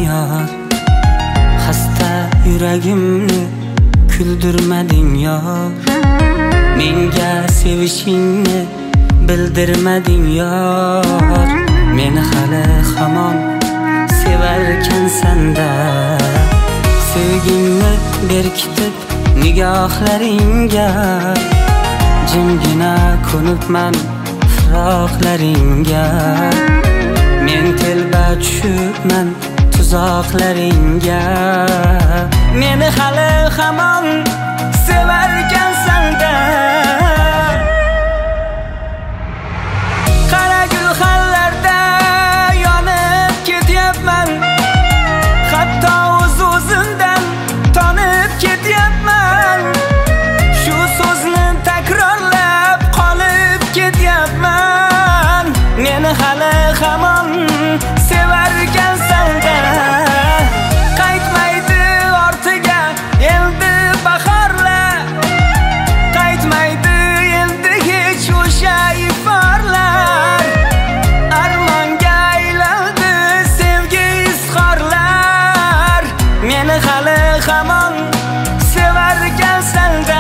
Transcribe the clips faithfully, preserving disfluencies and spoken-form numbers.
yor. Xasta yuragimni kuldirmading yor. Menga sevishingni bildirmading yor. Meni hali hamon sevarkansan-da. Sevgingni berkitib nigohlaringga, jimgina ko'nibman firoqlaringga. Men telba tushibman tuzoqlaringga. Meni hali hamon sevarkansan-da. Qara gulxanlarda yonib ketyapman, hatto o'z-o'zimdan tonib ketyapman. Shu so'zni takrorlab qolib ketyapman. Meni hali hamon sevarkansan-da. Qaytmaydi ortiga endi bahorlar, qaytmaydi endi hech o'sha iforlar. Armonga aylandi sevgi izhorlar. Meni hali hamon sevarkansan-da.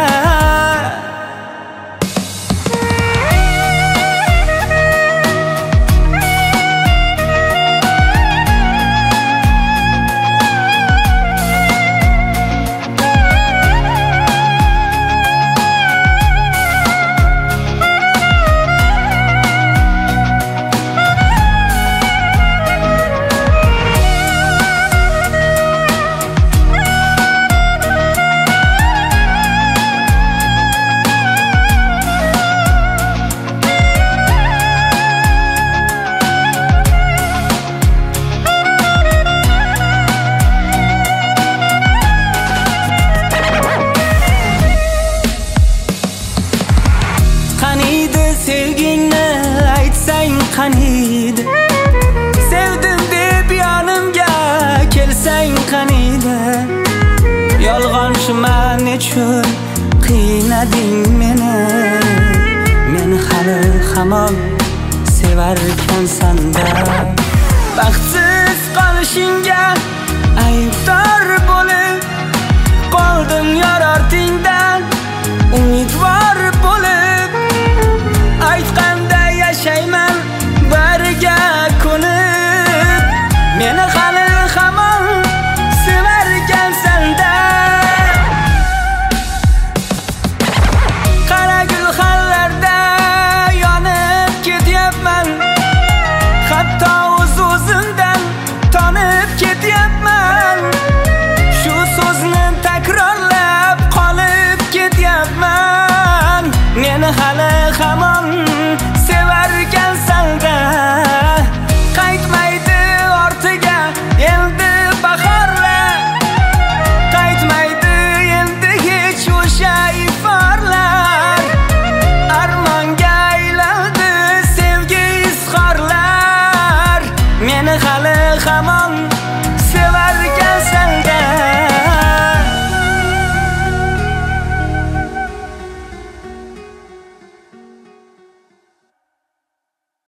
Qaniydi sevgingni aytsang qaniydi, sevdim deb yonimga kelsang qaniydi. Yolg'onchiman nechun qiynading meni. Meni hali hamon sevarkansan-da. Baxtsiz qolishingga